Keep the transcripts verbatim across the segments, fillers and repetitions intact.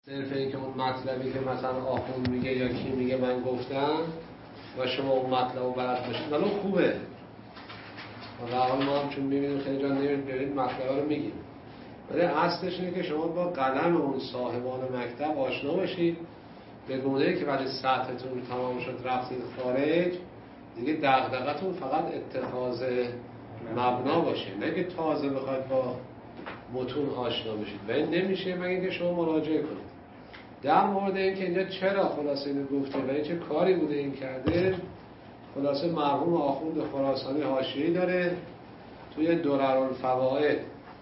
صرف این که اون مطلبی که مثلا آخوند میگه یا کی میگه من گفتم و شما اون مطلب رو بلد باشید ولو خوبه و در حال ما هم چون میبینیم خیلی جا نمید برید مطلب رو میگیم، ولی اصلش اینه که شما با قلم اون صاحبان مکتب آشنا باشید به گونه‌ای که ولی سطحتون تمام شد رفتید خارج دیگه دغدغتون فقط اتخاذ مبنا باشه، نه که تازه بخواید با متون آشنا بشید و این نمیشه مگه اینکه شما مراجعه کنید. در مورد اینکه اینجا چرا خلاصه اینو گفته و چه کاری بوده این کرده، خلاصه مرحوم آخوند خراسانی حاشیه‌ای داره توی دررالفوائد.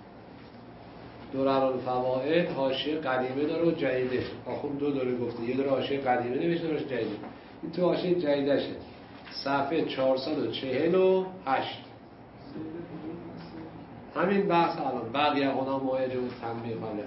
دررالفوائد حاشیه قدیمه داره و جدیده. آخوند دو دوره گفته، یه داره حاشیه قدیمه نوشته داره جدیده. این تو حاشیه جدیدشه صفحه چهارصد و چهل و هشت. همین بحث الان بقیه هنا مایج و تنبیه حاله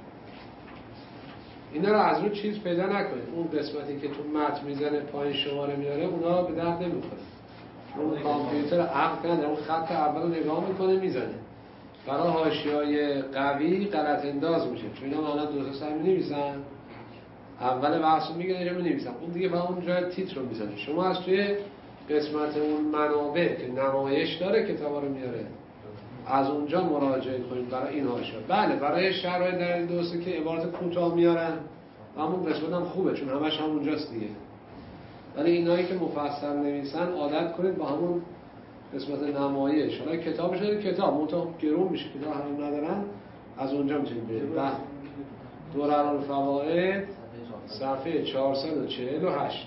اینا رو از رو چیز پیدا نکنید. اون قسمتی که تو متن میزنه پایین شماره میاره اونا به درد نمیخوره. اون کامپیوتر عقل نداره، اون خط اول رو نگاه میکنه میزنه. برای حاشیه‌های قوی غلط انداز میشه، چون اینا معنا دو تا سر می‌نویسن اول بحث رو میگن اینجا می‌نویسن، اون دیگه با اون جای تیتر رو میزنه. شما از توی قسمت اون منابع که نمایش داره کتابا رو میاره از اونجا مراجعه کنید برای این حاشیه. بله برای شرایط در این دوسته که عبارت کوتاه میارن همون قسمت هم خوبه چون همش هم اونجاست دیگه، ولی اینایی که مفصل نویسن عادت کنید با همون قسمت نمایش. حالا کتابش داره کتاب منتها گرون میشه کتاب هم ندارن از اونجا میتونید برید. و دررالفوائد صفحه چهارصد و چهل و هشت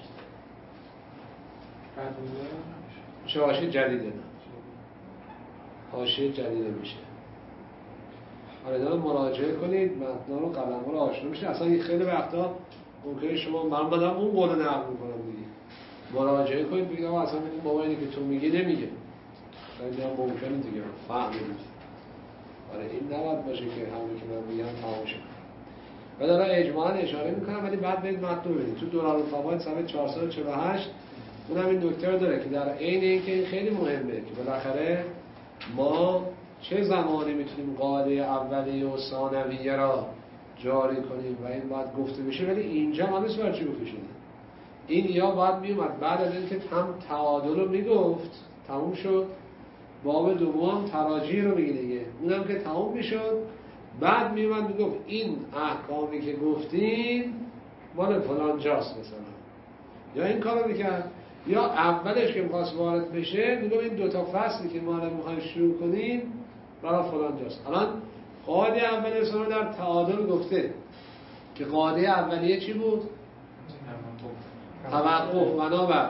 چه حاشیه جدیده نه حاشیه جدیده میشه. حالا اینا رو مراجعه کنید، متنا رو قلم‌ها رو آشنا میشه. اصلا خیلی وقتا ممکنه شما من بدم اون قول نقل میکنم دیگه مراجعه کنید بگید آقا اصلا این بابا اینی که تو میگی نمیگه، خیلی هم ممکنه دیگه فهمید. آره این نباید باشه که همونی که من میگم تمام شه. و دارم اجمالاً اشاره میکنم ولی بعد برید متن رو ببینید. تو دررالفوائد صفحه چهارصد و چهل و هشت اونم این دکتر داره که در عین اینکه این خیلی مهمه که بالاخره ما چه زمانی میتونیم قاعده اولیه و ثانویه را جاری کنیم و این باید گفته بشه، ولی اینجا ما نیست برای چی گفته شده. این یا باید میومد بعد از اینکه هم تعادل رو میگفت تموم شد، باب دوم تراجیح رو میگه دیگه، اونم که تموم میشد بعد میومد میگفت این احکامی که گفتین مال فلان جاست مثلا، یا این کارو میکرد، یا اولش که میخواست وارد بشه میگفت این دوتا فصلی که ما الان میخوایم شروع کنیم برای فلان جاست. الان قاعده اولیه رو در تعادل گفته که قاعده اولیه چی بود؟ توقف بنابر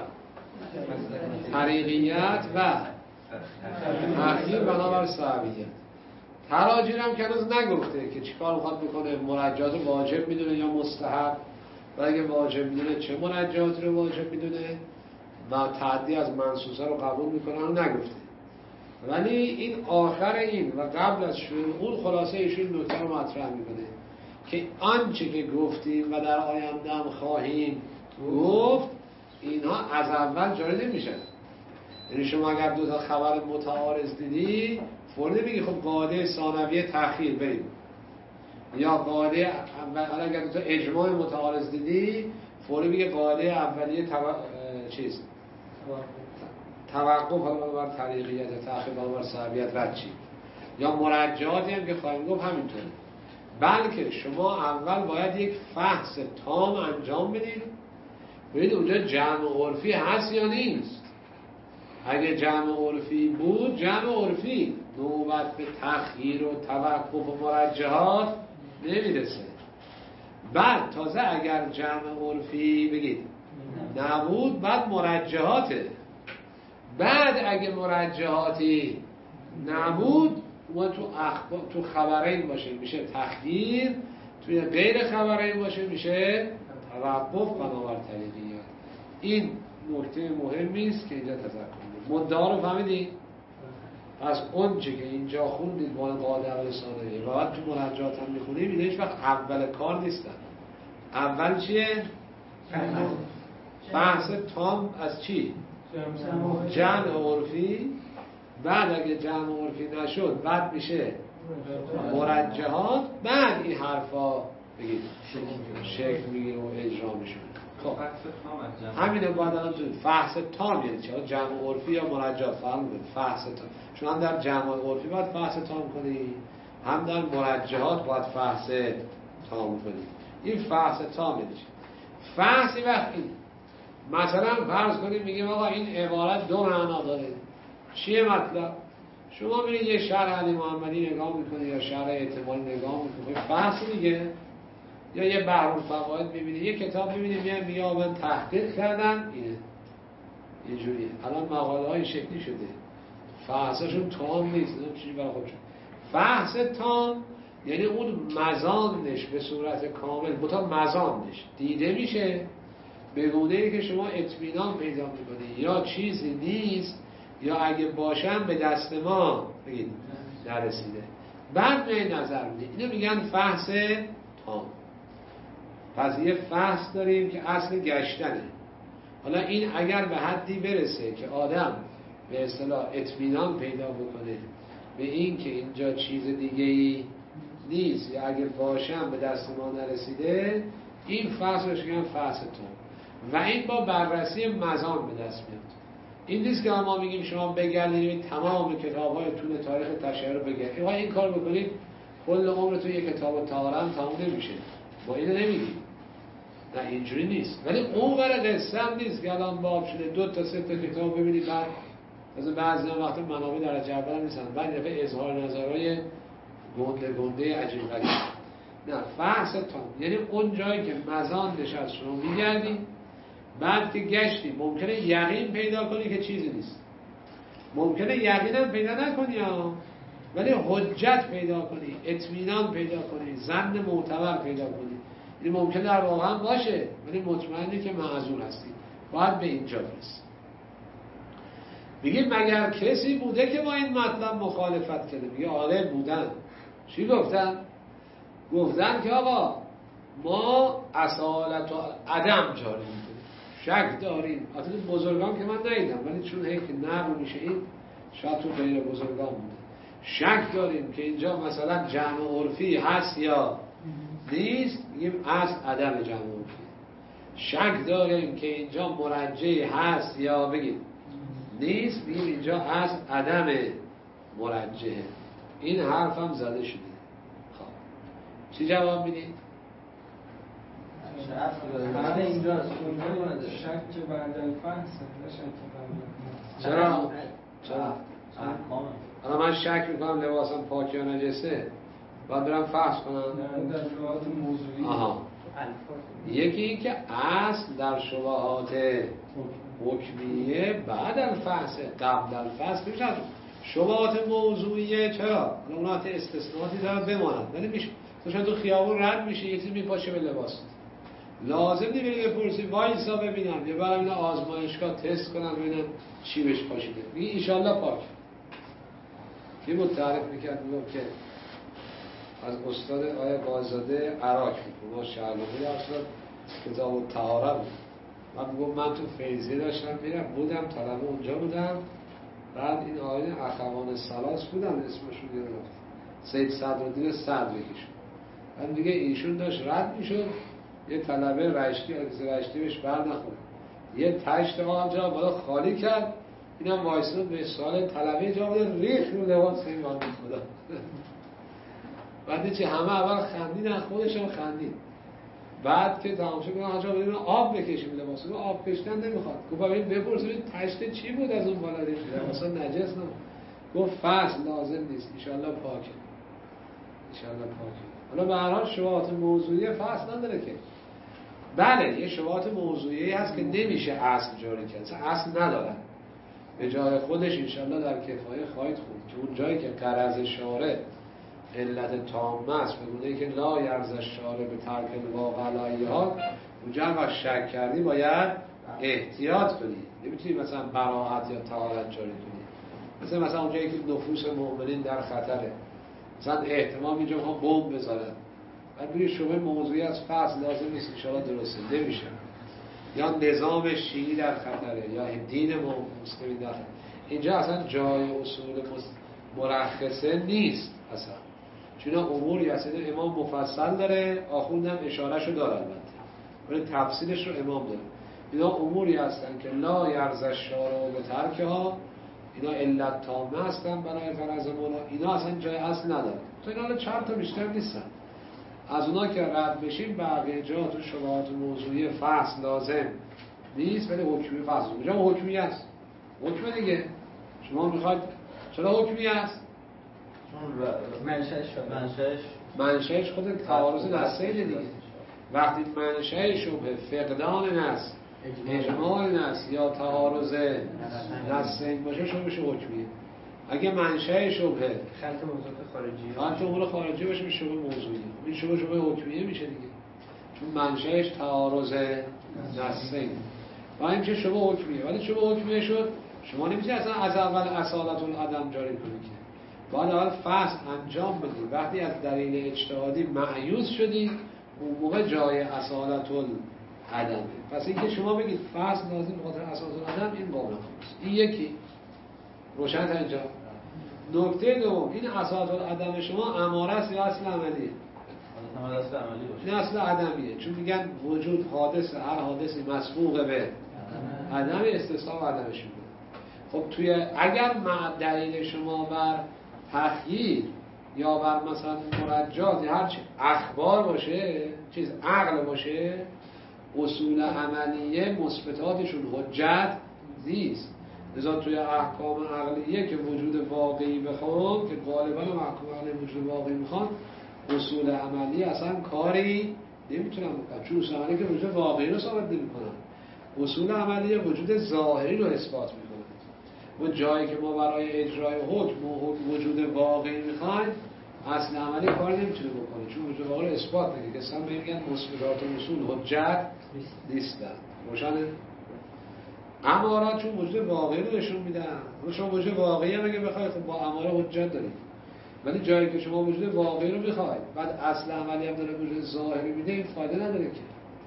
طریقیت و تأخیر بنابر صحویت. تراجیح هم که هنوز نگفته که چیکار میخواد بکنه، مرجعات واجب میدونه یا مستحب، و اگه واجب میدونه چه مرجعات رو واجب میدونه و تعدی از منصوصه رو قبول میکنه رو نگفته. ولی این آخر این و قبل از شروع اون خلاصه ایشون نکته رو مطرح میکنه که آنچه که گفتیم و در آینده هم خواهیم گفت اینها از اول جاری نمیشن. یعنی شما اگر دو تا خبر متعارض دیدی فوری نمیگی خب قاعده ثانویه تأخیر بریم، یا قاعده اول اگر دو تا اجماع متعارض دیدی فوری میگه قاعده اولیه تب... چیز توقف بر طریقیت تأخیر بر صحویت رد چی، یا مرجعاتی هم که خواهیم گفت همینطوره. بلکه شما اول باید یک فحص تام انجام بدید ببینید اونجا جمع عرفی هست یا نیست. اگه جمع عرفی بود جمع عرفی نوبت به تأخیر و توقف و مرجعات نمیرسه. بعد تازه اگر جمع عرفی بگید نبود بعد مرجعاته. بعد اگه مرجعاتی نبود و تو اخبار تو خبرین باشه میشه تخییر، توی غیر خبرین باشه میشه توقف بنابر طریقیت. این نکته مهمی است که اینجا تذکر کنید. مدعا رو فهمیدید؟ پس اون چه که اینجا خوندید مال قاعده اول ثانویه و بعد تو مرجعات هم میخونید این هیچ وقت اول کار نیستن. اول چیه؟ بحث تام از چی؟ جمع عرفی. بعد اگه جمع عرفی نشد بعد میشه مرجعات. بعد این حرفا بگید شکل میگیره و اجرا میشه. خب همینه باید الان تو فحص تام یعنی چه؟ جمع عرفی یا مرجع فرق میکنه. فحص تام چون هم در جمع عرفی باید فحص تام کنی، هم در مرجحات باید فحص تام کنی. این فحص تام یعنی چه؟ فحصی وقتی مثلا فرض کنیم میگیم آقا این عبارت دو معنا داره. چیه مطلب؟ شما میرید یه شرح علی محمدی نگاه میکنید یا شرح احتمالی نگاه میکنید، فحص میگه، یا یه بحر الفوائد میبینید، یه کتاب میبینید میگن میگه من تحقیق کردن اینه اینجوریه. الان مقاله های شکلی شده فحصشون تام نیست، چیزی برای خودشون. فحص تام یعنی اون مزانش به صورت کامل بتا مزانش دیده میشه به گونه‌ای که شما اطمینان پیدا میکنید یا چیزی نیست یا اگه باشن به دست ما بگید نرسیده، بعد به نظر میدید. اینو میگن فحص تام. پس یه فحص داریم که اصل گشتنه. حالا این اگر به حدی برسه که آدم به اصطلاح اطمینان پیدا بکنه به این که اینجا چیز دیگه‌ای نیست یا اگه باشن به دست ما نرسیده، این فحص رو میگن فحص تام و این با بررسی مزان به دست میاد. این نیست که ما میگیم شما بگردید تمام کتاب‌های طول تاریخ تشیع رو بگردید. این این کار بکنید کل عمرتون یک کتاب طاهره تمام نمیشه. ما اینو نمیگیم. نه اینجوری نیست. ولی اون ور قصه هم نیست که الان باب شده دو تا سه تا کتاب ببینید بعد از بعضی وقتا منابع درجه اول نیستن. بعد دفعه اظهار نظرهای گنده گنده عجیب غریب. نه فحص تام یعنی اون جایی که مزان نشست شما میگردید بعد که گشتی ممکنه یقین پیدا کنی که چیزی نیست، ممکنه یقین هم پیدا نکنی ها، ولی حجت پیدا کنی، اطمینان پیدا کنی، ظن معتبر پیدا کنی. این ممکنه در واقع باشه ولی مطمئنی که معذور هستی. باید به اینجا برسی. میگیم مگر کسی بوده که با این مطلب مخالفت کرده؟ میگه آره بودن. چی گفتن؟ گفتن که آقا ما اصالت و عدم جاری میکنیم، شک داریم. حتی بزرگان که من ندیدم ولی چون هی که نقل میشه این شاید تو غیر بزرگان بوده، شک داریم که اینجا مثلا جمع عرفی هست یا نیست، میگیم از عدم جمع عرفی. شک داریم که اینجا مرجع هست یا بگیم نیست، میگیم اینجا از عدم مرجعه. این حرف هم زده شده. خب چی جواب میدید؟ همه اینجاست شک که بعد الفحص نه شک که قبل. چرا؟ چرا؟ الان من شک میکنم لباسم پاک یا نجسه باید برم فحص کنم؟ نه در شبهات موضوعی. آها. یکی این که اصل در شبهات حکمیه بعد الفحص قبل الفحص میشه. شبهات موضوعیه چرا؟ اونات استثناءاتی دارن بمانند ولی میشه تو تو خیابون رد میشه یکی میپاشه به لباس، لازم نیست بگی پرسی وایسا ببینم یا برام اینا آزمایشگاه تست کنم ببینم چی بهش پاشیده. میگه ان شاء الله پاک. کی بود تعریف میکرد میگفت که از استاد آیه بازاده عراق بود، ما شهرنامه اصلا کتاب الطهاره بود. من میگم من تو فیضیه داشتم میرم بودم طلبه اونجا بودم، بعد این آیه اخوان سلاس بودن اسمشون گرفت سید صدرالدین صدر یکیشون، بعد دیگه ایشون داشت رد میشد یه طلبه رشتی از رشتی بهش بر نخوره یه تشت آنجا بالا خالی کرد، اینم وایساد به سوال طلبه جا بوده ریخ رو لباس این بانده خدا. بعد چی همه اول خندیدن خودش هم خندید. بعد که تمام شد گفتم آنجا بریم آب بکشیم لباس رو، آب کشیدن نمیخواد. گفت ببین بپرسید تشت چی بود از اون بالا ریخت لباسا نجس نبود. گفت فصل لازم نیست ان شاء الله پاکه ان شاء الله پاکه. حالا به هر حال شبهات موضوعی فصل نداره که. بله یه شبهات موضوعی هست که نمیشه اصل جاری کرد، اصل ندارن، به جای خودش ان شاء الله در کفایه خواهید خوند که اون جایی که غرض شارع علت تامه است بدونه که لا یرضی الشارع به ترک الواقعیات، اونجا هم شک کردی باید احتیاط کنی. نمیتونی مثلا براءت یا طهارت جاری کنی. مثلا مثلا اونجایی که نفوس مؤمنین در خطره، مثلا احتمال اینجا ها بمب بذارن، بعد روی شبه موضوعی از فصل لازم نیست ان شاء الله درسته نمیشه. یا نظام شیعی در خطره یا دین مسلمین در خطره. اینجا اصلا جای اصول مرخصه نیست اصلا، چون اموری هست امام مفصل داره، آخوندم اشارهشو داره البته ولی تفصیلش رو امام داره. اینا اموری هستن که لا یرزش شارع به ترکها، اینا علت تامه هستن برای غرض مولا، اینا اصلا جای اصل نداره. تو اینا الان چند تا بیشتر نیستن. از اونا که رد بشیم بقیه جا تو شبهات موضوعی فصل لازم نیست، ولی حکمی فصل اونجا حکمی است. حکم دیگه شما میخواید چرا حکمی است؟ چون منشأش منشأش منشأش خود تعارض نصین دیگه. وقتی منشأ شبهه فقدان نص، اجماع نص یا تعارض نصین باشه شبهه میشه حکمیه. اگه منشأ شبهه خلط موضوعات خارجی خلط امور خارجی باشه میشه شبهه موضوعی. این شبهه شبهه حکمیه میشه دیگه، چون منشأش تعارض نصین. و این میشه شبهه حکمیه. ولی شبهه حکمیه شد شما نمیشه اصلا از اول اصالت العدم جاری کنید که باید اول فصل انجام بدید. وقتی از دلیل اجتهادی معیوز شدید اون موقع جای اصالت العدمه. پس اینکه شما بگید فصل لازم بخاطر اصالت العدم این قابل قبوله. این یکی روشن تا اینجا. نکته دوم این اصالت العدم شما اماره است یا اصل عملیه؟ اصل عملی باشه. این اصل عدمیه، چون میگن وجود حادث، هر حادثی مسبوق به عدم استثناء و عدمش میده. خب توی اگر دلیل شما بر تخییر یا بر مثلا مرجعات هر چی اخبار باشه، چیز عقل باشه، اصول عملیه مثبتاتشون حجت نیست. لذا توی احکام عقلیه که وجود واقعی بخوام، که غالبا احکام عقلی وجود واقعی میخوان، اصول عملی اصلا کاری نمیتونن بکنن، چون اصول عملی که وجود واقعی رو ثابت نمیکنن. اصول عملیه وجود ظاهری رو اثبات میکنن. و جایی که ما برای اجرای حکم و وجود واقعی میخوایم، اصل عملی کار نمیتونه بکنه، چون وجود واقعی رو اثبات نمیکنه. که اصلا میگن مثبتات اصول حجت نیستن. روشنه؟ امارات چون وجود واقعی رو نشون میدن. چون وجود واقعی هم اگه بخوای خب با اماره حجت دارید. ولی جایی که شما وجود واقعی رو میخواید بعد اصل عملی هم داره وجود ظاهری میده، این فایده نداره که.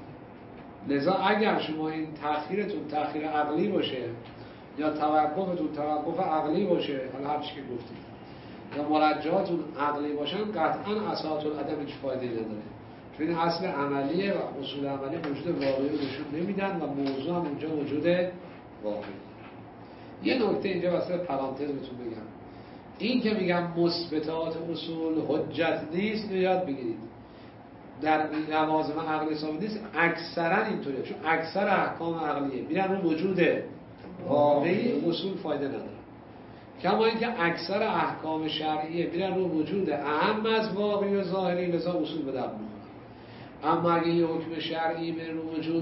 لذا اگر شما این تأخیرتون تأخیر عقلی باشه یا توقفتون توقف عقلی باشه، حالا هر چی که گفتیم، یا مرجعاتون عقلی باشن، قطعا اساس العدم هیچ فایده نداره. چون این اصل عملیه و اصول عملی وجود واقعی رو نشون نمیدن و موضوع هم اونجا وجود واقعی. یه نکته اینجا واسه پرانتز بهتون بگم، این که میگم مثبتات اصول حجت نیست رو یاد بگیرید. در لوازم عقلی ثابت نیست، اکثرا اینطوریه، چون اکثر احکام عقلیه میرن رو وجود واقعی، اصول فایده نداره. کما اینکه اکثر احکام شرعیه میرن رو وجود اهم از واقعی و ظاهری، لذا اصول به درد میخوره. اما اگه یه حکم شرعی بره رو وجود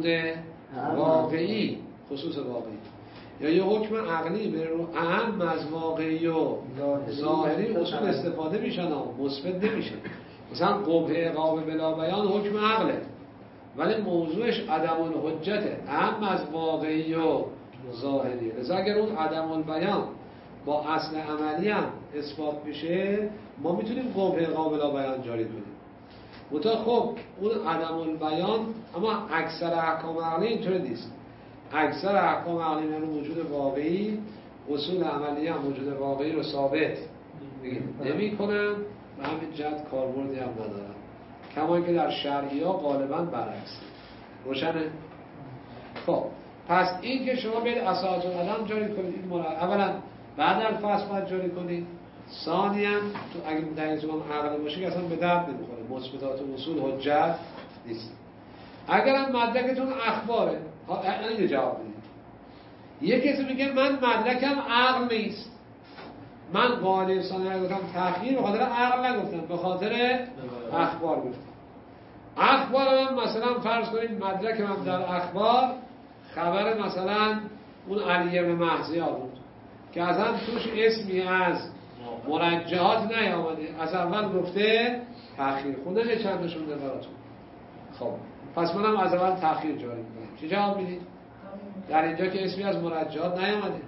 واقعی، خصوص واقعی، یا یه حکم عقلی بره رو اهم از واقعی و ظاهری، اصول استفاده میشن و مثبت نمیشه. مثلا قبح اقامه بلا بیان حکم عقله ولی موضوعش عدم الحجته، اهم از واقعی و ظاهری. لذا اگر اون عدم البیان با اصل عملی هم اثبات میشه، ما میتونیم قبح اقامه بلا بیان جاری کنیم. منتها خب اون عدم البیان، اما اکثر احکام عقلی اینطور نیست. اکثر احکام عقلی من وجود واقعی، اصول عملی هم وجود واقعی رو ثابت نمی کنن و همین جد کاربردی هم ندارن. کما که در شرعی ها غالبا برعکس. روشنه؟ خب پس این که شما باید اساس العدم جاری کنید، این مراد اولا بعد الفصل باید جاری کنید، ثانیاً تو اگه دلیلتون هم عقل باشه که اصلا به درد نمیخوره، مثبتات اصول حجت نیست. اگر هم مدرکتون اخباره، این جواب بدید. یه کسی میگه من مدرکم عقل نیست، من قاعده انسانی نگفتم تأخیر به خاطر عقل نگفتم، به خاطر اخبار گفتم. اخبار من مثلا فرض کنید مدرک من در اخبار خبر مثلا اون علی بن محضیار بود که اصلا توش اسمی از مرجعات نیامده، از اول گفته تأخیر خونده چندشون ده براتون. خب پس منم از اول تأخیر جاری میکنم. چی جواب میدید؟ در اینجا که اسمی از مرجعات نیامده.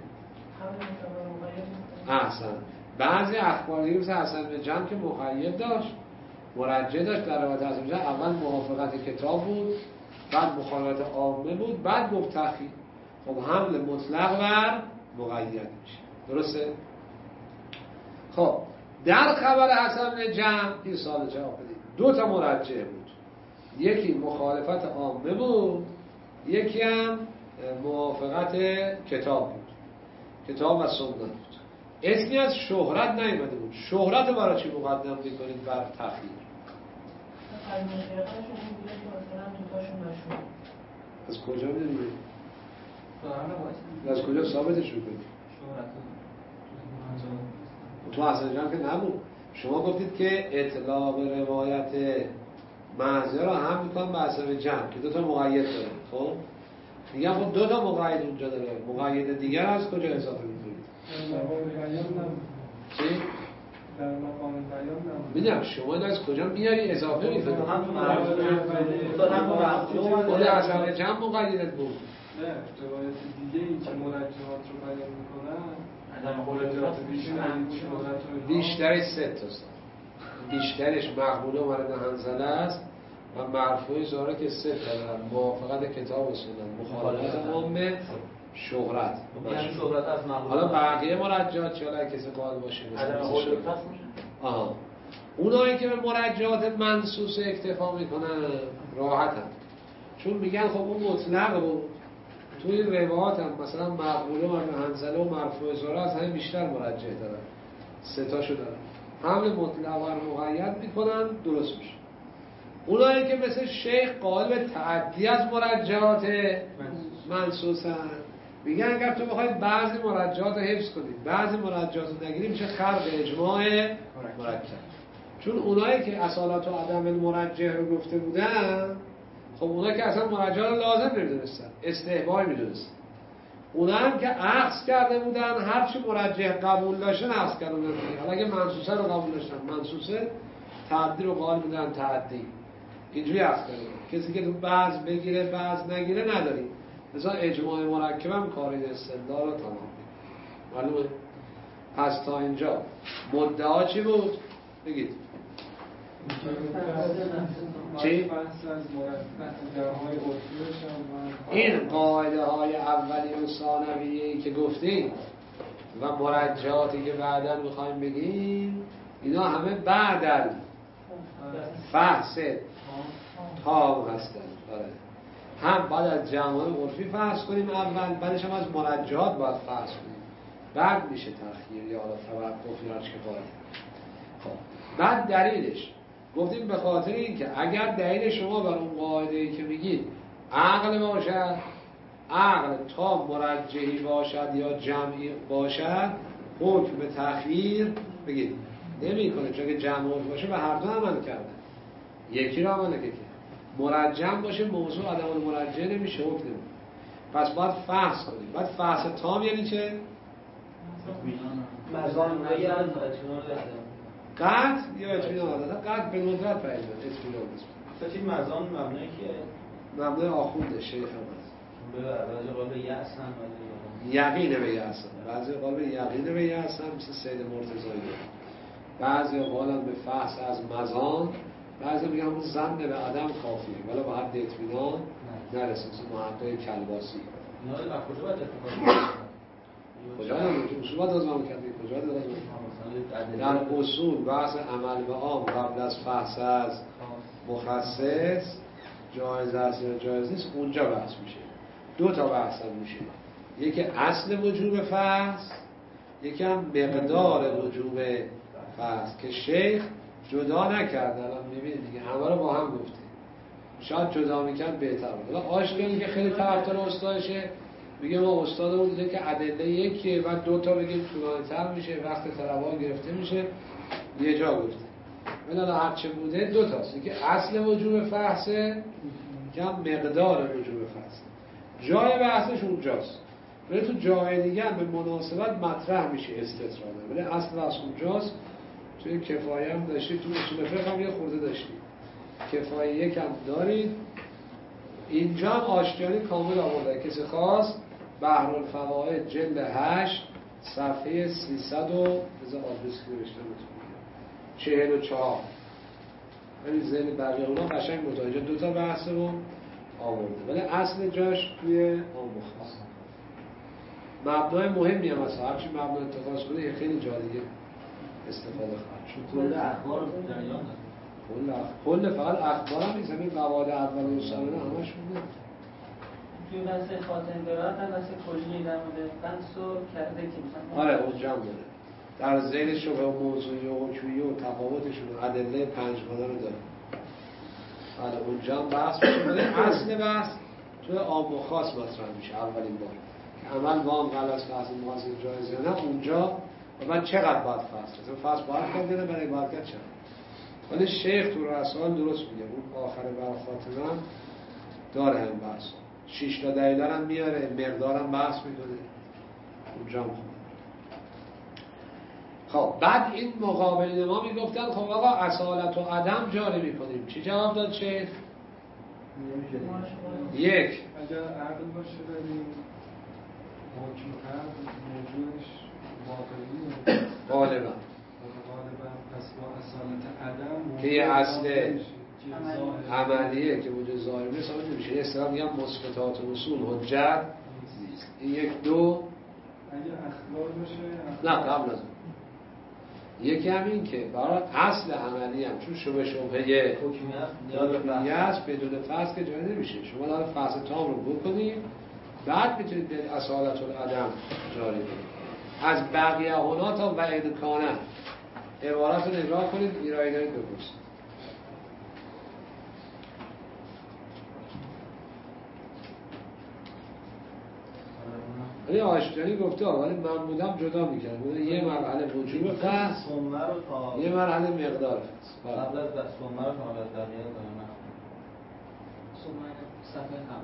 احسن. بعضی اخباری مثل حسن بن جمع که مقید داشت، مرجع داشت در روایت حسن بن جمع، اول موافقت کتاب بود، بعد مخالفت عامه بود، بعد گفت تأخیر. خب حمل مطلق بر مقید میشه. درسته؟ خب در خبر حسن بن جمع این سال جواب بدید دو تا مرجع بود، یکی مخالفت عامه بود، یکی هم موافقت کتاب بود، کتاب و سنت بود. اسمی از شهرت نیامده بود. شهرت رو برای چی مقدم میکنید بر تخییر؟ از کجا میدونید؟ از کجا ثابتش میکنید؟ تو اصلا جمع که نبود. شما گفتید که اطلاق روایت محضیه رو هم میکنم به اصلا جمع که دو تا مقید داره. خب میگم خب دو تا مقید اونجا داره، مقید دیگر از کجا اضافه میکنید؟ چی؟ در مقام بیان نمید. میدونم شما این از کجا میاری اضافه میکنید؟ هم تو مرجع هم خود اصلا جمع مقیدت بود. نه روایت دیگه ای که مرجعات رو بیان میکنن عدم مرجعات بیشترش سه تاست. بیشترش مقبوله مورد حنظله است و مرفوع زاره که سه تا دارن: موافقت کتاب و سنت، مخالفت عامه، شهرت. یعنی شهرت از مقبول. حالا بقیه مرجعات چه اگه کسی قائل باشه عدم قول میشه. آها اونایی که به مرجعات منصوص اکتفا میکنن راحتن، چون میگن خب اون مطلق بود، توی روایات هم مثلا مقبوله و حنظله و مرفوع زاره از همین بیشتر مرجع دارن، سه تاشو دارن، حمل مطلق و مقید میکنن، درست میشه. اونایی که مثل شیخ قائل به تعدی از مرجعات منصوصن میگن اگر تو بخواید بعضی مرجعات رو حفظ کنید بعضی مرجعات رو نگیری میشه خرق اجماع مرکب. چون اونایی که اصالت و عدم المرجع رو گفته بودن، خب اونایی که اصلا مرجع رو لازم نمیدونستن، استحباب میدونستن. اونا هم که عکس کرده بودن هرچی مرجع قبول داشتن عکس کرده بودن. حالا اگه منصوصه رو قبول داشتن منصوصه، تعدی رو قائل بودن تعدی، اینجوری عکس کرده بودن. کسی که تو بعض بگیره بعض نگیره نداری. مثلا اجماع مرکب هم کار این استدلال رو تمام می‌کنه. معلومه؟ پس تا اینجا مدعا چی بود؟ بگید. چی؟ این قاعده های اولی و ثانویه‌ای که گفتیم و مرجعاتی که بعداً می‌خوایم بگیم، اینا همه بعد فحص تام هستن. آره. هم بعد از جمع‌های عرفی فحص کنیم اول، بعدش هم از مرجعات باید فحص کنیم، بعد میشه تخییر یا حالا توقف یا هر چه کاری. خب بعد دلیلش گفتیم به خاطر اینکه اگر دلیل شما بر اون قاعده‌ای که میگید عقل باشد، عقل تا مرجحی باشد یا جمعی باشد، حکم به تخییر بگید نمی‌کنه، چون که جمع عرف باشه به هر دو عمل کرده، یکی را عمل نکرده. مرجم باشه موضوع عدم مرجع نمیشه، حکم نمیشه. پس باید فحص کنیم. بعد فحص تام یعنی چه؟ مزان مایی از اطمینان دادم. قطع یا اطمینان دادن؟ قطع به ندرت پیدا اطمینان نیست. اصلا این مزان مبنایی که مبنای آخونده شیخ هم هست. به بعضی قول یأس هم یقینه به یأس هم. بعضی قول به یقینه به یأس هم مثل سید مرتضایی. بعضی قول هم به فحص از مزان، بعضی میگن همون ظن به عدم کافیه ولی با حد اطمینان نرسه، مثل محقق کلباسی. اینا رو در کجا باید اتفاق کجا نمیشه؟ اصول باید از ما کرده کجا داره؟ در اصول بحث عمل به عام قبل از فحص از مخصص جایز است یا جایز نیست، اونجا بحث میشه. دو تا بحث هم میشه، یکی اصل وجوب فحص، یکی هم مقدار وجوب فحص که شیخ جدا نکرده. الان میبینید دیگه همه رو با هم گفته، شاید جدا میکرد بهتر بود. حالا آشکاری که خیلی طرفدار استادشه، میگه ما استادمون دیده که ادله یکیه و دو تا بگیم طولانی‌تر میشه، وقت طلبا گرفته میشه، یه جا گفته. ولی هر چه بوده دو تاست، یکی اصل وجوب فحصه که هم مقدار وجوب فحصه. جای بحثش اونجاست، ولی تو جای دیگه هم به مناسبت مطرح میشه استطراده، ولی اصل بحث اونجاست. توی کفایه هم داشتید، تو اصول فقه هم یه خورده داشتید، کفایه یکم دارید. اینجا هم آشکاری کامل آورده. کسی خواست بحر الفواید جلد هشت صفحه سیصد و بذار آدرس که نوشته چهل و چهار، ولی ذهن بقیه اونا قشنگ متوجه دو تا بحث رو آورده، ولی اصل جاش توی آموخ هست. مبنای مهمی هم هست، هرچی مبنا اتخاذ کنه خیلی جا دیگه استفاده خواهد شد. کل اخبار جریان داره. کل کل فقط اخبار هم نیست، همین قواعد اول و ثانیه همشون نه. توی بحث خاتم قرائت هم بحث کلی در مورد بحث و کرده که مثلا آره اون جمع داره. در ذیل شبه و موضوعی و حکمی و تفاوتشون و ادله پنجگانه رو داره. بله اون جمع بحث میشه، ولی اصل بحث توی عام و خاص مطرح میشه اولین بار. که عمل با هم غلط فصل مواضع جایز یا نه اونجا و بعد چقدر باید فصل. مثلا فصل باید کرد دیدن برای باید کرد چقدر. ولی شیخ تو رسال درست میگه اون آخر بر خاتمه داره هم بحث. شش تا دلیل هم میاره، مقدارم بحث میکنه. اونجا هم خب بعد این مقابل ما میگفتن خب آقا اصالت و عدم جاری میکنیم. چی جواب داد شیخ؟ یک اگر عقل باشه بریم حکم عقل موجودش واقعیه غالبا غالبا پس با اصالت عدم که یه اصل عملیه که وجود ظاهری نیست ثابت نمیشه. یه اصطلاح میگم مثبتات اصول حجت نیست. این یک. دو اگه اخبار باشه نه قبل از اون یکی همین که برای اصل عملی هم چون شبه شبهه حکمیه است بدون فصل که جاری نمیشه. شما داره فصل تام رو بکنید بعد میتونید به اصالت العدم جاری کنید. از بقیه هنا تا و امکانه عبارت رو نگاه کنید ایرایی دارید بپرسید. ولی آشتیانی گفته ولی من بودم جدا میکرد بوده یه مرحله وجوب فصل یه مرحله مقدار فصل قبل از سومه رو تا از دقیقه دارم سومه صفحه هم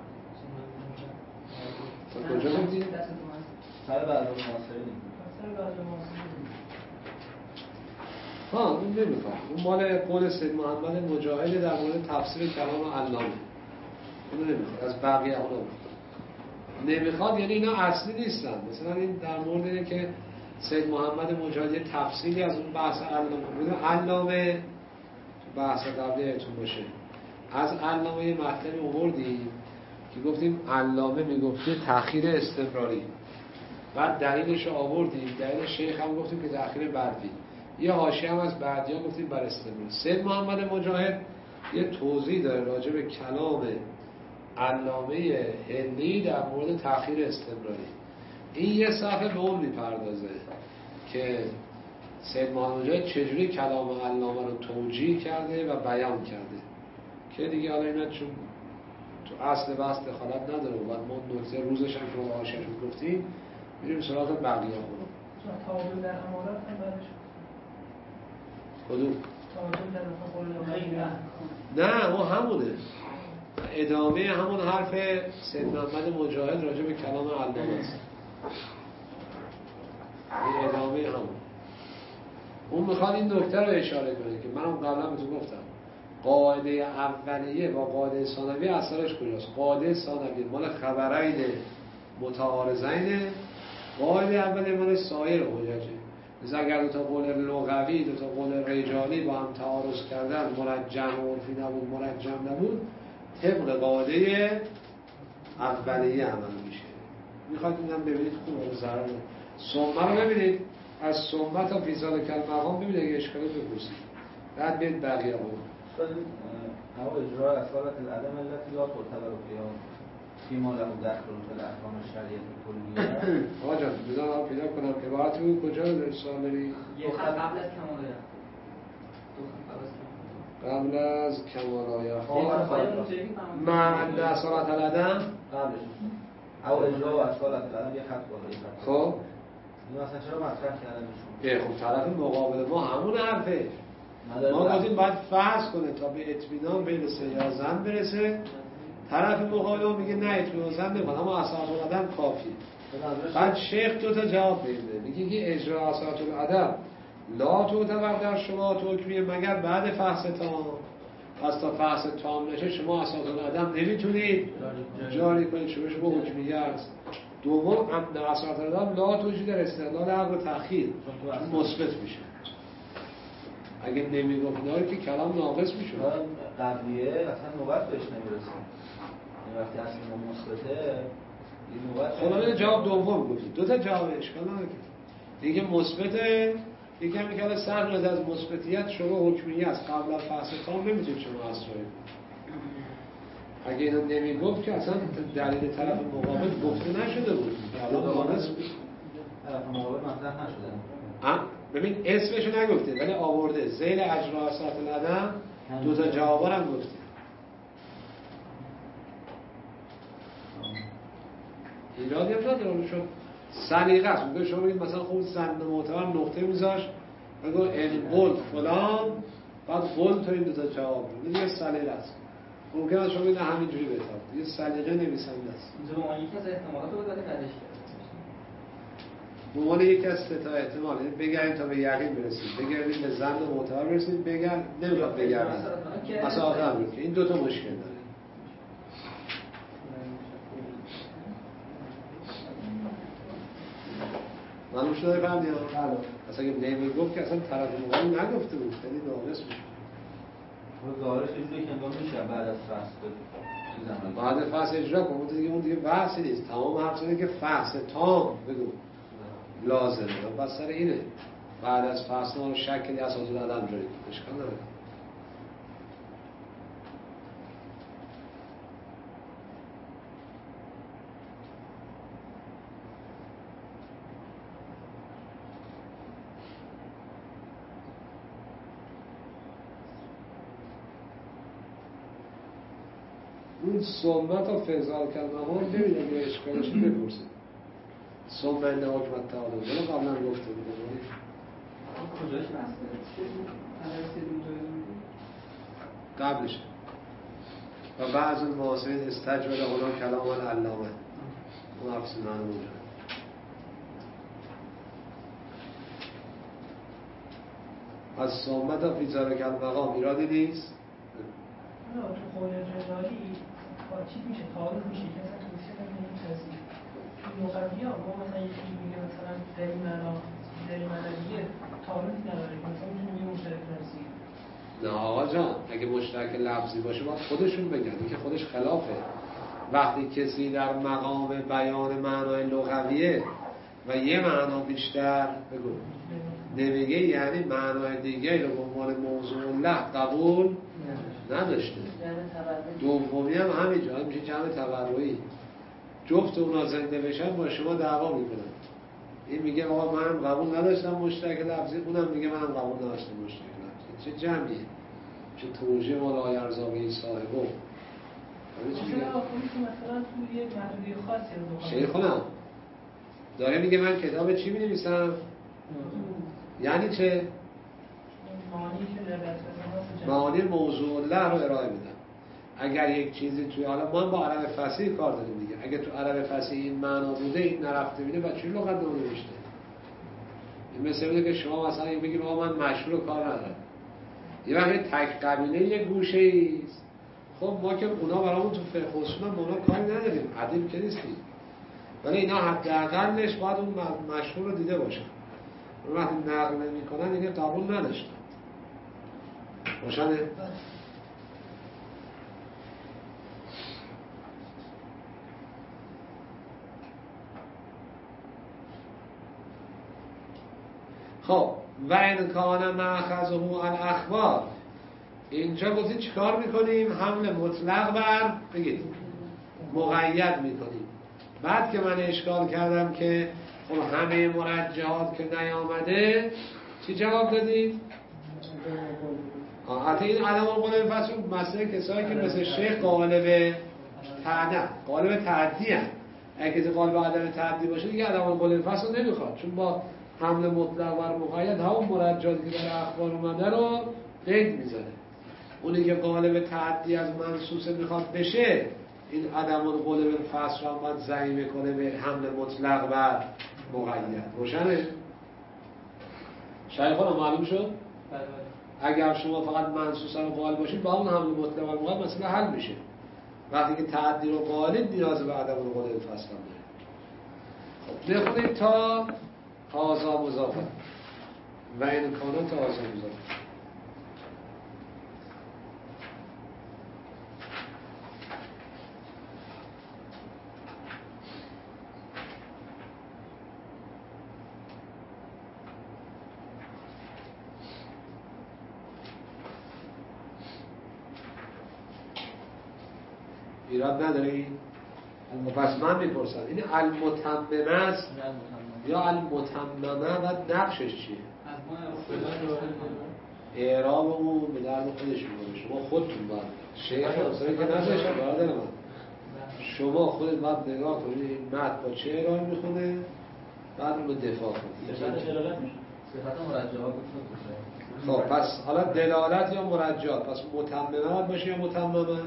تا کجا بودی؟ سر بعد از معاصرین سر بعد از معاصرین ها اون نمیخواد. اون مال قول سید محمد مجاهد در مورد تفسیر کلام علامه اون نمیخواد. از بقیه اون نمیخواد یعنی اینا اصلی نیستن. مثلا این در مورد اینه که سید محمد مجاهد یه تفصیلی از اون بحث علامه علامه تو بحث قبلی ایتون باشه از علامه یه مطلبی آوردیم که گفتیم علامه میگفته تأخیر استمراری بعد دلیلش رو آوردیم. دلیل شیخ هم گفتیم که تأخیر بعدی. یه حاشیه هم از بعدیا گفتیم بر استمرار. سید محمد مجاهد یه توضیح داره راجع به کلام علامه هندی در مورد تأخیر استمراری. این یه صفحه به اون میپردازه که سید محمد مجاهد چجوری کلام علامه رو توجیه کرده و بیان کرده که دیگه حالا اینا چون تو اصل بحث دخالت نداره و بعد ما نکته روزش هم که ما حاشیه‌اش گفتیم میریم سراغ بقیه خودم. تعادل در امارات هم بعدش کدوم؟ تعادل در امارات نه اون همونه ادامه همون حرف سید محمد مجاهد راجع به کلام علامه است. این ادامه همون. اون میخواد این نکته رو اشاره کنه که منم قبلا بهتون گفتم قاعده اولیه با قاعده ثانویه اثرش کجاست؟ قاعده ثانویه مال خبرین متعارضین، قاعده اولیه مال سایر حججه. مثلا اگر دو تا قول لغوی دو تا قول رجالی با هم تعارض کردن مرجم و عرفی نبود مرجم نبود طبق قاعده اولیه عمل میشه. میخواید اینم ببینید خوب ضرر ثمه رو ببینید از ثمه تا فیصال کلمقام ببینید اگه اشکالی بپرسید بعد برید بقیه رو او اجرا اصالت العدم التي لا تعتبر فيها فيما له دخل في الاحکام الشرعیه الکلیه. آقا جان بذار من پیدا کنم عبارت رو کجا رو سوال داری؟ یه خط قبل از کمالایه قبل از کمالایه معنی اصالت العدم قبلش او اجرا اصالت العدم یه خط بالایی خط. خب این اصلا چرا مطرح کردن شما؟ خب طرف مقابل ما همون حرفه. ما گفتیم باید فرض کنه تا به اطمینان بین سه یا زن برسه. طرف مقابل میگه نه اطمینان زن نمیخواد اما اصالت العدم کافیه. بعد شیخ دو تا جواب میده میگه که اجرا اصالت العدم لا تعتبر در شما حکمیه مگر بعد فحص تام. پس تا فحص تام نشه شما اصالت العدم نمیتونید جاری کنید شما شما حکمیه است. دوم در اصالت العدم لا توجیه در استدلال عقل تأخیر مثبت میشه. اگه نمیگفت اینا که کلام ناقص میشه. قبلیه اصلا نوبت بهش نمیرسه. این وقتی اصلا مثبته این نوبت خب الان جواب دوم گفتید. دو تا جواب اشکال نداره. دیگه مثبت یکی هم میگه سهم از مثبتیت شما حکمیه است، قبل از فحص تام نمیتونید شما اصراری کنید. اگه اینو نمیگفت که اصلا دلیل طرف مقابل گفته نشده بود. الان مانس طرف مقابل مطرح نشده. ببین اسمشو نگفته ولی آورده ذیل اجرا اسات العدم دو تا جوابا هم گفته. ایرادی هم نداره، شد سلیقه است. میگه شما بگید مثلا خوب سند معتبر نقطه میذاش بگو ان قلت فلان بعد قلت تو این دو تا جواب بده. دیگه سلیقه است. ممکنه شما بگید همینجوری بهتره. دیگه سلیقه نویسنده است. اینجا ما یکی از احتمالات رو بذارید ندش کرد. به عنوان یکی از سه تا احتمال بگردیم تا به یقین برسید، بگردیم به ظن معتبر برسید، بگرد نمیخواد بگردیم مثلا آدم که این دوتا مشکل داره. معلوم شده فهمیدیم؟ بله. اصلا اگه نمیگفت که اصلا طرف مقابل نگفته بود، خیلی ناقص میشه. ظاهرش اینجوریه که انگار میشه بعد از فصل چیزا بعد فصل اجرا کنم دیگه اون دیگه بحثی نیست. تمام حرف اینه که فصل تام بگو لازمه. بس سر اینه بعد از فصل ما شکلی اساس العدم جاری کنه اشکال نداره. اون سنت و فضال کلمه ببینید یه اشکالشی بپرسید. سنت حکمت تعالی بله قبلا گفته بودم کجاش مسئله قبلش و بعض المعاصرین استجوال هنر کلام العلامه اون حفظ من اونجا از سنت و فضال کلمه ایرادی نیست. نه تو قول رجالی با چی میشه تعارض میشه که مثلا توصیه نمی‌تونی لغوی ها ما مثلا یکی میگه مثلا در این معنا در این معنیه تعارضی نداره که مثلا میتونیم یه مشترک لفظی. نه آقا جان اگه مشترک لفظی باشه باید خودشون بگن که خودش خلافه. وقتی کسی در مقام بیان معنای لغویه و یه معنا بیشتر بگو نمیگه یعنی معنای دیگه رو به عنوان موضوع له قبول نداشته. دومی هم همینجا میشه جمع تبرعی. جفت اونا زنده بشن با شما دعوا میکنن. این میگه آقا منم قبول نداشتم مشترک لفظی، اونم میگه منم قبول نداشتم مشترک لفظی. چه جمعیه؟ چه توجیه مالا یرزاقی صاحبو. مثلا آخوری که مثلا توی یه محدودی خاصی رو بخواه شیخونم داره میگه من کتاب چی می نویسم؟ یعنی چه؟ معانی موضوع الله رو ارائه میدم. اگر یک چیزی توی حالا ما با عرب فصیح کار داریم دیگه، اگه تو عرب فصیح این معنا بوده این نرفته میده و چی لغت رو نوشته؟ این مثل بوده که شما مثلا این بگید آقا من مشهور کار ندارم. یه وقتی تک قبیله یه گوشه ایست، خب ما که اونا برامون تو فقه اصولا ما اونا کاری نداریم، ادیب که نیستیم، ولی اینا حداقلش باید اون مشهور رو دیده باشن. اون وقتی نقل نمی‌کنن دیگه قبول نداشتن. روشنه؟ خب و این کان مأخذه عن اخبار. اینجا گفتید چیکار میکنیم؟ حمل مطلق بر بگید مقید میکنیم. بعد که من اشکال کردم که خب همه مرجحات که نیامده چی جواب دادید؟ حتی این عدم قول فصل مسئله کسایی که مثل شیخ قالب تعدی قالب تعدی هم اگه کسی قالب عدم تعدی باشه دیگه عدم قول فصل نمیخواد، چون با حمل مطلق بر مقید همون مرجحاتی که در اخبار اومده رو قید میزنه. اونی که قالب تعدی از منصوصه میخواد بشه این عدم القول بالفصل رو هم باید ضعیف کنه به حمل مطلق بر مقید. روشنه؟ شایخان معلوم شد؟ اگر شما فقط منصوصه رو قائل باشید با اون حمل مطلق بر مقید مسئله حل میشه. وقتی که تعدی رو قائلید نیاز به عدم القول بالفصل هم داره. خب بخونید تا هازا مضافه و این کانه تا هازا مضافه. ایراد نداره این؟ پس من میپرسم این المتممه است یا المتممه و نقشش چیه؟ اعراب اون به درد خودش میکنه. شما خودتون باید شیخ اصلا که نزشه برادر من شما خودت باید نگاه کنید این متن با چه اعرابی میخونه بعد رو دفاع کنید. صفت مرجعات خب پس حالا دلالت یا مرجعات، پس متممه باشه یا متممه؟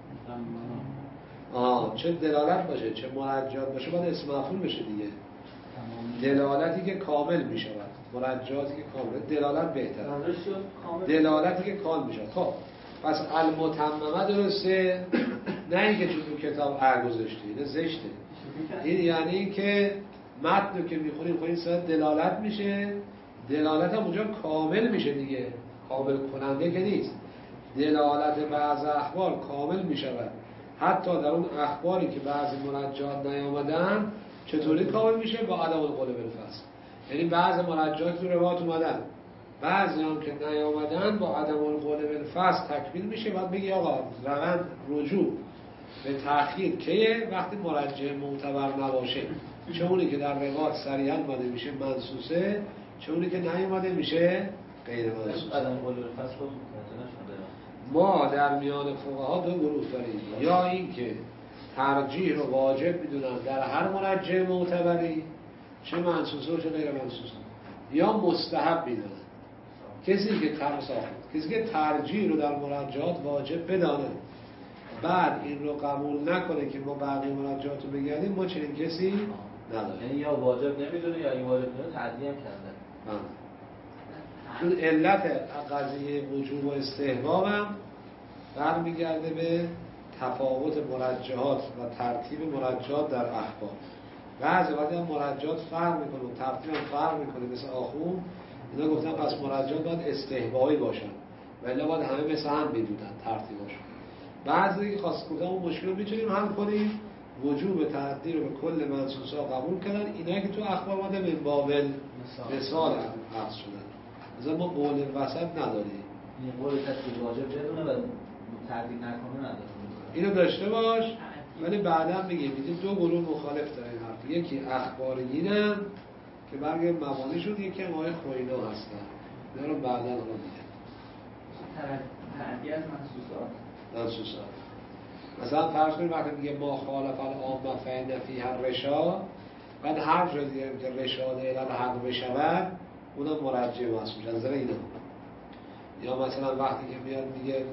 آه چه دلالت باشه چه مرجعات باشه باید اسم مفعول بشه دیگه. دلالتی که کامل میشه مرجعاتی که کامل، دلالت بهتر دلالتی که کامل میشه. خب پس المتممه درسته نه اینکه چون تو کتاب ار گذاشته این زشته. این یعنی که متن رو که میخونیم خونیم صورت دلالت میشه، دلالت هم اونجا کامل میشه دیگه، کامل کننده که نیست. دلالت بعض اخبار کامل میشود حتی در اون اخباری که بعضی مرجعات نیامدن. چطوری کامل میشه؟ با عدم القول بالفصل. یعنی بعضی مرجعات تو روایت اومدن بعضی هم که نیامدن با عدم القول بالفصل تکمیل میشه. بعد بگی آقا روند رجوع به تأخیر کیه؟ وقتی مرجع معتبر نباشه، چه اونی که در روایت صریحا اومده میشه منصوصه، چه اونی که نیامده میشه غیر منصوصه. عدم القول بالفصل رو متوجه نشده. ما در میان فقها دو گروه داریم، یا این که ترجیح رو واجب میدونن در هر مرجع معتبری چه منصوصه و چه غیر منصوصه، یا مستحب میدونن. کسی که ترسا کسی که ترجیح رو در مرجعات واجب بدانه بعد این رو قبول نکنه که ما بقیه مرجعات رو بگردیم، ما چنین کسی نداریم. یعنی یا واجب نمیدونه یا این واجب میدونه تعدیه هم کرده. چون علت قضیه وجوب و استحباب هم برمیگرده به تفاوت مرجعات و ترتیب مرجعات در اخبار. بعضی وقتی هم مرجعات فرق میکنه و ترتیب هم فرق میکنه، مثل آخون اینا گفتن پس مرجعات باید استحبابی باشن و الا باید همه مثل هم میبودن ترتیباشون. بعضی که خواست گفتن اون مشکل رو میتونیم حل کنیم، وجوب تعدی رو به کل منصوصا قبول کردن. اینا که تو اخبار اومده من بابل مثال عرض شدن، مثلا ما قول وسط نداریم. این قول تصدیق واجب بدونه و تعدیل نکنه نداره. اینو داشته باش. ولی بعدا میگه میگه دو گروه مخالف داره این حرف. یکی اخباریینن که برگه مبانی شد، یکی هم آقای خوینا هستن. اینا رو بعدا رو میگه تعدیه از منصوصات منصوصات. مثلا فرض کنید وقتی میگه ما خالف العامه فإن فیها الرشا، بعد هر جا دیگه که رشاد اعلان حق بشود اونم مرجع محسوب میشه از اینا. یا مثلا وقتی که میاد میگه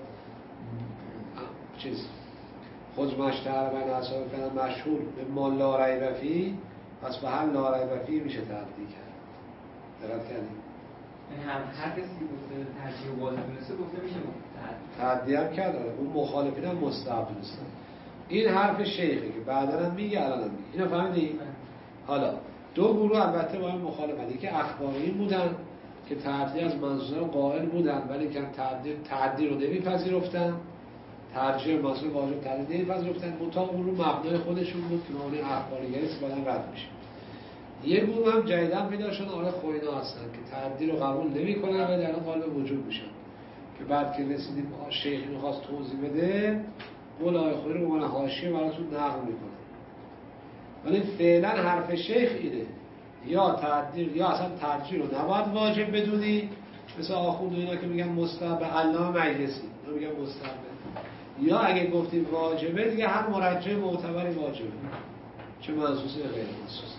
چیز خود مشتهر بین اصحاب کردن مشهور به ما لا ریب فیه، پس به هر لا ریب فیه میشه تعدیل کرد. دقت کردید؟ یعنی هم هر کسی که گفته ترجیح واجب دونسته گفته میشه تعدیل هم کرد. اون مخالفین هم مستحب دونستن. این حرف شیخه که بعدا هم میگه الان هم میگه. اینو فهمیدید؟ حالا دو گروه البته با هم مخالفن. یکی اخباریین بودن که تعدیل از منصوصه رو قائل بودن ولی که تعدیل تعدیل رو نمیپذیرفتن، ترجیح منصوصه واجب تعدیل نمیپذیرفتن، مطابق اون رو مبنای خودشون بود که معنی اخباریه است بعدن رد میشه. یه گروه هم جدیدن پیدا شدن آره خوینا هستن که تعدیل رو قبول نمیکنن و در اون قالب وجود میشن، که بعد که رسیدیم شیخ میخواست توضیح بده قول آقای خویی رو به عنوان حاشیه براتون نقل میکنه. ولی فعلا حرف شیخ اینه یا تعدیل یا اصلا ترجیح رو نباید واجب بدونی، مثل آخوند و اینا که میگن مستحب، علامه مجلسی اینا میگن مستحب، یا اگه گفتیم واجبه دیگه هر مرجع معتبری واجبه، چه منصوصه یا غیر منصوصه.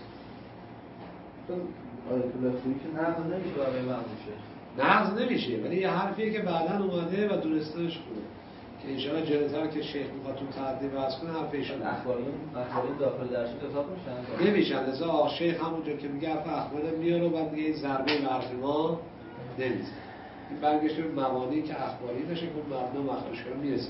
آیت الله خویی که نقض نمیشه برای منصوصه، نقض نمیشه، ولی یه حرفیه که بعداً اومده و دونستنش خوبه که انشاءالله جلوتر که شیخ میخواد تو تعدیل بحث کنه حرف ایشون. اخباریون اخباریون داخل درش حساب میشن نمیشن. لذا آقا شیخ همونجا که میگه حرف اخبار میاره و بعد میگه این ضربه به حرف ما نمیزنه. این برگشته به مبانی که اخباری داشته که مبنا مخرج کنه میرسه.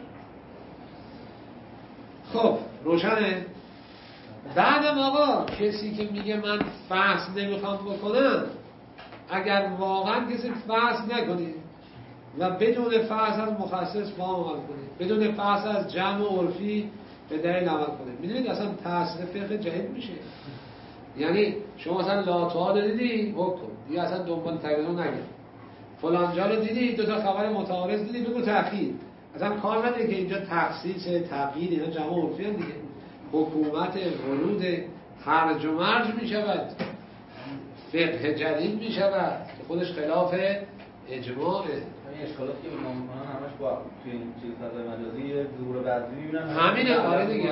خب روشنه؟ بعدم آقا کسی که میگه من فحص نمیخوام بکنم، اگر واقعا کسی فحص نکنید و بدون فحص از مخصص با عمل کنید، بدون فحص از جمع عرفی به دلیل عمل کنید، میدونید اصلا تأثیر فقه جدید میشه. یعنی شما مثلا لاتوها رو دیدی حکم دیگه اصلا دنبال تغییر نگید، فلان جا رو دیدی دو تا خبر متعارض دیدی بگو تأخیر، اصلا کار نداره که اینجا تخصیص تقیید اینا جمع عرفی هم دیگه. حکومت ورود هرج و مرج می شود، فقه جدید می شود که خودش خلاف اجماعه. همین اشکالاتی که اینا میکنن همش با توی این چیز فضای مجازی ظهور بدوی میبینن. همینه آره دیگه.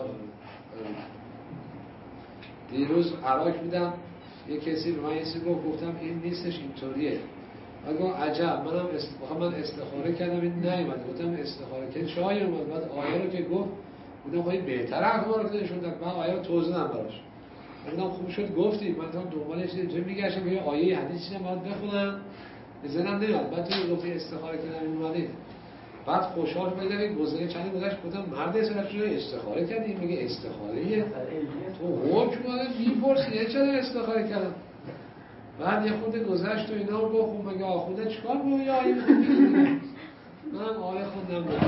دیروز عراق بودم یه کسی به من یه چیزی گفت، گفتم این نیستش اینطوریه. بعد گفت عجب، منم است... من استخاره کردم این نیومد. گفتم استخاره که شاید اومد. بعد آیه رو که گفت بودم خواهی بهتر اخبار رو نشون داد. من آیه رو توضیح دادم براش. گفتم خوب شد گفتی، من تا دنبالش اینجوری میگشتم که آیه حدیثی هم باید بخونم بزنم نمیاد. بعد تو گفتی استخاره کردم این اومدید. بعد خوشحال بودم گزینه چندی گذشت گفتم مرد اسمش رو استخاره کردی؟ میگه استخاریه تو حکم داره میپرسی چرا استخاره کردم؟ بعد یه خود گذشت و اینا گفت خب مگه آخونده چیکار بود یا آیه میگه؟ منم آیه خوندم بود.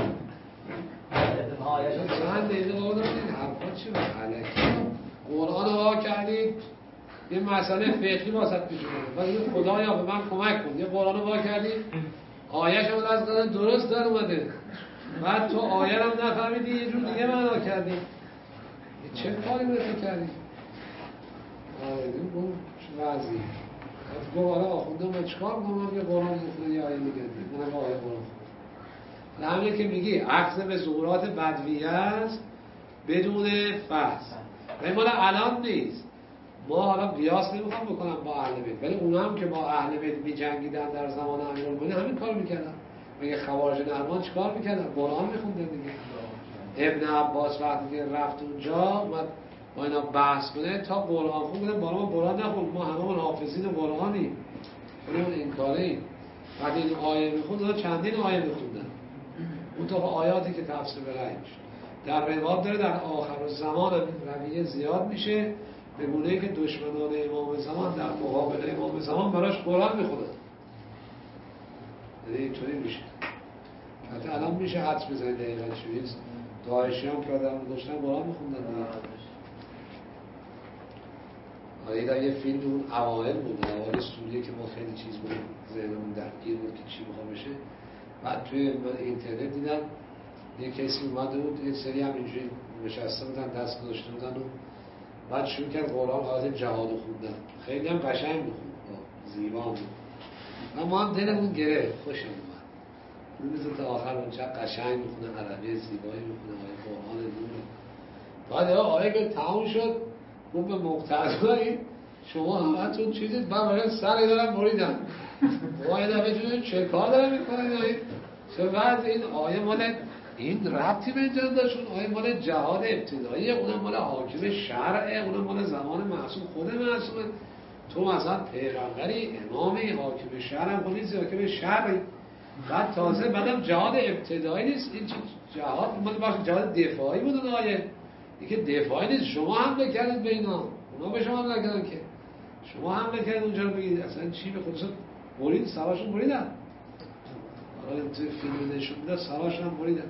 چند دقیقه گفتم این حرفا چی بود؟ الکی قرآن رو وا کردید یه مسئله فقهی واسط پیش اومده. بعد خدایا به من کمک کن. یه قرآن رو وا کردید آیه‌ش هم از قرآن درست در اومده. بعد تو آیه رو هم نفهمیدی یه جور دیگه معنا کردی. چه کاری رو تو کردی؟ آره دیگه اون وضعی. از گفت آره آخونده من چیکار کنم؟ یه قرآن میخونه یه آیه میگه. منم آیه قرآن خونم. همینه که میگی اخذ به ظهورات بدویه است بدون فحص. ولی مال الان نیست. ما حالا قیاس نمیخوام بکنم با اهل بیت، ولی اونا هم که با اهل بیت می‌جنگیدن در زمان امیرالمومنین همین کارو میکردن. میگه خوارج نرمان چیکار میکردن؟ قرآن میخوندن دیگه. ابن عباس وقتی که رفت اونجا اومد با اینا بحث کنه تا قرآن خوندن، با ما قرآن نخوند، ما هممون حافظین قرآنیم. اون این کاریم. بعد این آیه میخوند، چندین آیه میخوندن. اون تا آیاتی که تفسیر به رأی میشه. در روایت داره در آخر الزمان رویه زیاد میشه به گونه‌ای که دشمنان امام زمان در مقابل امام زمان براش قرآن میخونن. یعنی اینطوری میشه. حتی الان میشه حدس بزنید دقیقا چیست. داعشی هم که آدم داشتن قرآن میخوندن دیگه. آره در یه فیلم اون اوائل بود، اوائل سوریه که ما خیلی چیز بود ذهنمون درگیر بود که چی میخوام بشه. بعد توی من اینترنت دیدم یه کسی اومده بود یه سری هم اینجوری نشسته بودن دست گذاشته بودن و بعد شروع کرد قرآن حالت جهاد خوندن. خیلی هم قشنگ میخوند، زیبا بود. و ما هم دلمون گرفت، خوشم اومد. می‌بینید تا آخر اون چقدر قشنگ میخونه، عربی زیبایی میخونه، آیه قرآن نور. بعد آیه که تموم شد گفت به مقتدایی شما همتون چیزید من برای سر دارم بریدم. آیه دفعه جون چه کار دارم میکنن آیه؟ چه بعد این آیه مال این ربطی به اینجا داشت. اون آیه مال جهاد ابتدایی، اونم مال حاکم شرعه، اونم مال زمان معصوم خود معصومه. تو مثلا پیغمبری امامی حاکم شرع هم نیست، حاکم شرعی. بعد تازه بعدم جهاد ابتدایی نیست، این جهاد مال باشه جهاد دفاعی بود. اون آیه دیگه دفاعی نیست، شما حمله کردید به اینا، اونا به شما حمله کردن که شما حمله کردید اونجا رو بگید اصلا چی به خودشون برید سراشون بریدن. حالا توی فیلم نشون میده سراشون هم بریدن.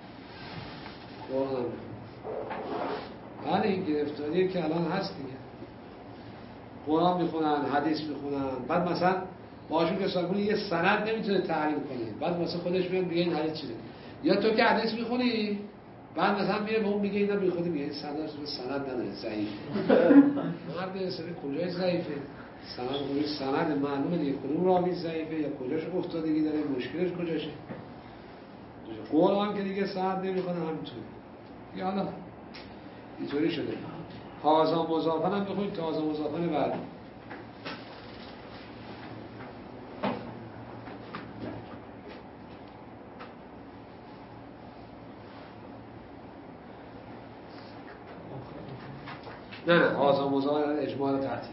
قرآن بله این گرفتاریه که الان هست دیگه. قرآن میخونن، حدیث میخونن، بعد مثلا باشون که ساکنی یه سند نمیتونه تحلیل کنی، بعد مثلا خودش میاد میگه این حدیث چیه. یا تو که حدیث میخونی بعد مثلا میره به اون میگه اینا بی خودی میگه این سند سند نداره ضعیف. مرد سری کجای ضعیفه؟ سند اون سند معلومه دیگه کدوم راوی ضعیفه یا کجاش افتادگی داره، مشکلش کجاشه. قرآن که دیگه سند نمیخونه همینطوری. یا حالا اینطوری شده. هازا مضافن هم بخونید، تازا مضافن بعد. نه نه هازا مضافن اجمال تحتیل.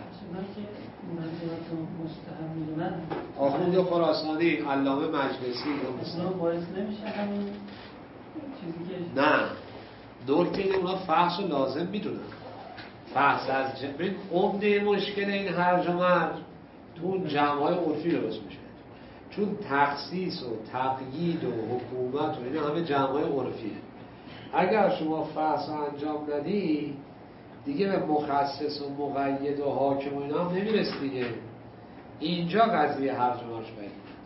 آخوند خراسانی، علامه مجلسی اصلا باعث نمیشه همین چیزی که نه دکتر این اونا فحص و لازم میدونن. فحص از جمعه عمده مشکل این هرج و مرج تو جمع‌های عرفی درست میشه، چون تخصیص و تقیید و حکومت و این همه جمع‌های عرفیه. اگر شما فحص انجام ندی دیگه به مخصص و مقید و حاکم و اینا هم نمیرسی دیگه. اینجا قضیه هرج و مرج باید.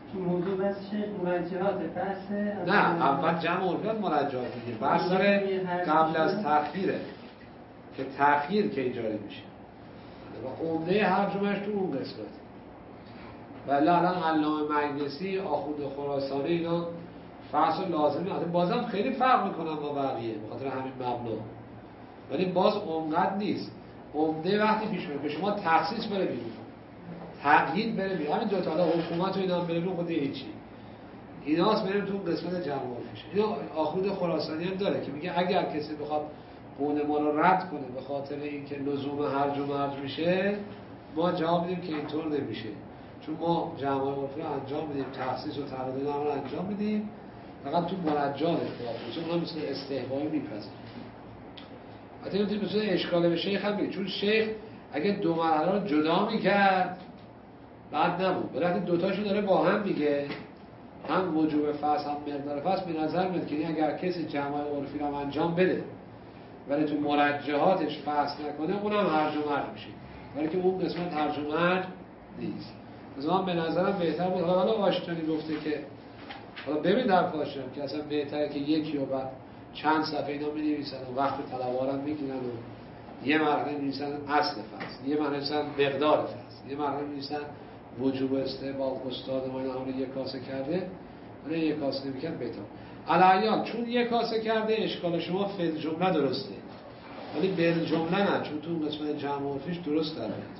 تو موضوع بس مرجعات بحثه نه اول جمع عرفیات مرجعات دیگه بحث داره قبل از تأخیره که تأخیر کی جاری میشه و عمده هر جمعش تو اون قسمت. ولی الان علامه مجلسی آخوند خراسانی اینا فحص لازمی هست، بازم خیلی فرق میکنن با بقیه بخاطر همین مبنا، ولی باز اونقدر نیست. عمده وقتی پیش میاد به شما تخصیص بره بیرون، تقیید بره بیرون، همین دو تا حالا حکومت و اینا بره بیرون خود هیچی، ایناست بریم تو قسمت جمع عرفیش. اینا آخوند خراسانی هم داره که میگه اگر کسی بخواد قول ما رو رد کنه به خاطر اینکه لزوم هرج و مرج میشه، ما جواب میدیم که اینطور نمیشه، چون ما جمع عرفی رو انجام میدیم، تخصیص و تعداد هم رو انجام میدیم، فقط تو مرجع اختلاف میشه، اونها مثل استحبایی میپذیره. حتی میتونیم مثل اشکال به شیخ هم بگید، چون شیخ اگه دو مرحله رو جدا میکرد بعد نبود، وقتی دوتاشو داره با هم میگه، هم وجوب فصل هم مقدار فصل، به نظر میاد که اگر کسی جمع عرفی رو انجام بده ولی تو مرجحاتش فصل نکنه اونم هرج و مرج میشه، ولی که اون قسمت هرج و مرج نیست. مثلا به نظرم بهتر بود، حالا آشتانی گفته که حالا ببین در پاشم که اصلا بهتره که یکی و بعد چند صفحه اینا می نویسن و وقت طلبارم میگیرن و یه مرحله می نویسن اصل فصل، یه مرحله نویسن مقدار فصل، یه مرحله می نویسن وجوب استحباب استاد ما اینا همون یک کاسه کرده، ولی یک کاسه نمیکرد بهتر. الان چون یک کاسه کرده اشکال شما فعل جمله درسته، ولی بل جمله نه، چون تو قسمت جمع عرفیش درست در میاد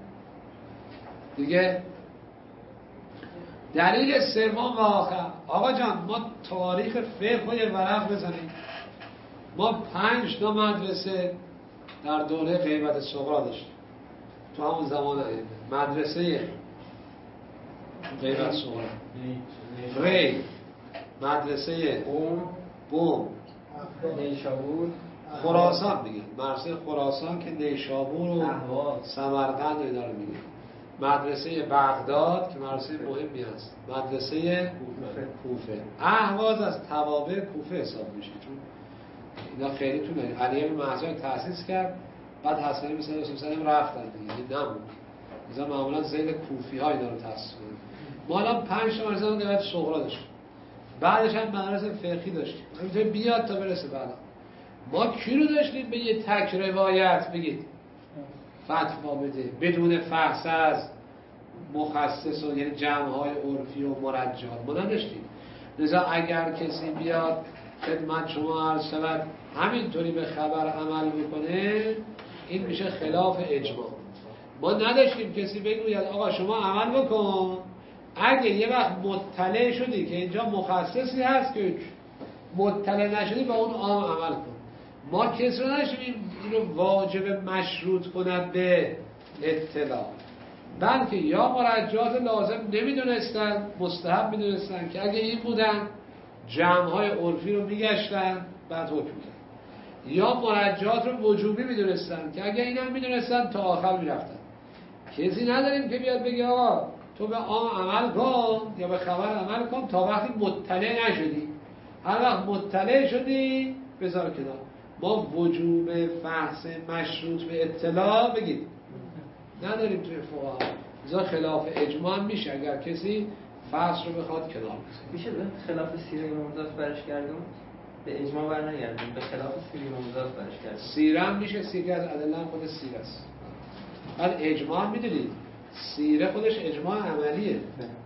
دیگه. دلیل سوم و آخر، آقا جان ما تاریخ فقه و یه ورق بزنیم. ما پنج تا مدرسه در دوره غیبت صغرا داشتیم تو همون زمان ائمه. مدرسه غیبت صغرا ری، مدرسه بوم نیشابور، خراسان میگه، مدرسه خراسان که نیشابور و سمرقند و اینا رو میگه، مدرسه بغداد که مدرسه مهمی هست، مدرسه کوفه. اهواز از توابع کوفه حساب میشه، چون اینا خیلی طولانی. علی بن محضر تأسیس کرد، بعد حسن بن ثابت حسین رفتن دیگه، نموند. مثلا معمولا ذیل کوفی ها اینا رو تأسیس کردن. ما الان پنج تا مدرسه غیبت صغرا داشتیم، بعدش هم مدرسه فقهی داشتیم، همینطور بیاد تا برسه بعدا. ما کی رو داشتیم به یه تک روایت بگید فتوا بده بدون فحص از مخصص و یعنی جمع‌های عرفی و مرجحات ما نداشتیم. لذا اگر کسی بیاد خدمت شما عرض شود همینطوری به خبر عمل بکنه، این میشه خلاف اجماع. ما نداشتیم کسی بگوید آقا شما عمل بکن، اگه یه وقت مطلع شدی که اینجا مخصصی هست که مطلع نشدی با اون عام عمل کن. ما کسی رو نداشتیم این رو واجب مشروط کند به اطلاع، بلکه یا مرجعات لازم نمیدونستن، مستحب میدونستن که اگه این بودن جمع‌های عرفی رو میگشتن بعد حکم میدن، یا مرجعات رو وجوبی میدونستن که اگه اینا میدونستن تا آخر میرفتن. کسی نداریم که بیاد بگه آقا تو به عام عمل کن یا به خبر عمل کن تا وقتی مطلع نشدی، هر وقت مطلع شدی بذار کنار. ما وجوب فحص مشروط به اطلاع بگید نداریم توی فقها، لذا خلاف اجماع میشه اگر کسی فحص رو بخواد کنار بذاره. میشه به خلاف سیره امامزاده برش گردون؟ به اجماع برنگردون، به خلاف سیره امامزاده برش گردون. سیره هم میشه، سیره از ادله هم خود سیره است. بعد اجماع میدونید سیره خودش اجماع عملیه،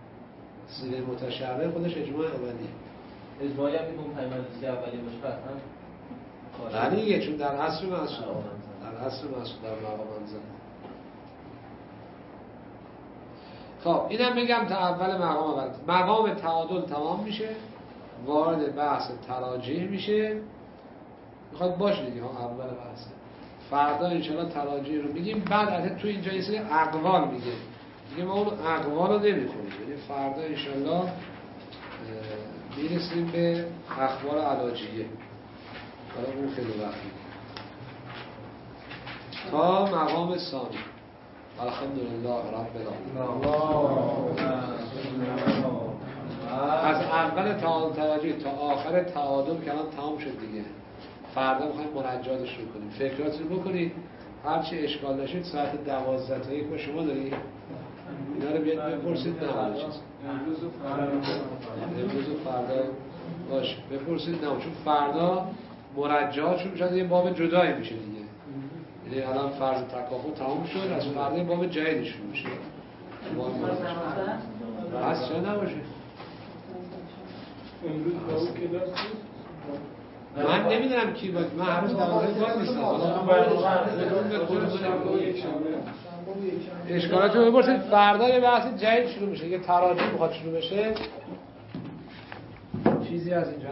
سیره متشابه خودش اجماع عملیه. اجماعی هم میگم پیمانسی اولی باشه قطعا غنیه، چون در عصر معصوم در عصر معصوم در مقام منزل. خب اینم بگم تا اول مقام اول. مقام تعادل تمام میشه، وارد بحث تراجیح میشه. میخواد باشه دیگه ها اول بحثه. فردا انشاءالله تراجیح رو میگیم، بعد از تو اینجا یه سری اقوال میگه دیگه، ما اون اقوال رو نمیخونیم، یعنی فردا انشاءالله میرسیم به اخبار علاجیه، حالا اون خیلی وقتی تا مقام ثانی. الحمدلله رب العالمین. از اول تعادل تراجیح تا آخر تعادل که الان تمام شد دیگه، فردا میخوایم مرجعاتش رو کنیم. فکرات رو بکنید، هرچی اشکال داشتید ساعت دوازده تا یک با شما داریم اینا رو بیاد بپرسید. نه چیز امروز و فردا امروز و فردا باشه بپرسید. نه چون فردا مرجعاتشون میشه یه باب جدایی میشه دیگه. یعنی الان فرض تکافل تمام شد، از فردا یه باب جدیدی شروع میشه. بس چرا نباشه؟ امروز با اون کلاس من نمیدونم کی باید، من هر روز دوازده بار نیستم. اشکالاتو بپرسید. فردا یه بحث جدید شروع میشه، یه تراجم میخواد شروع بشه، چیزی از اینجا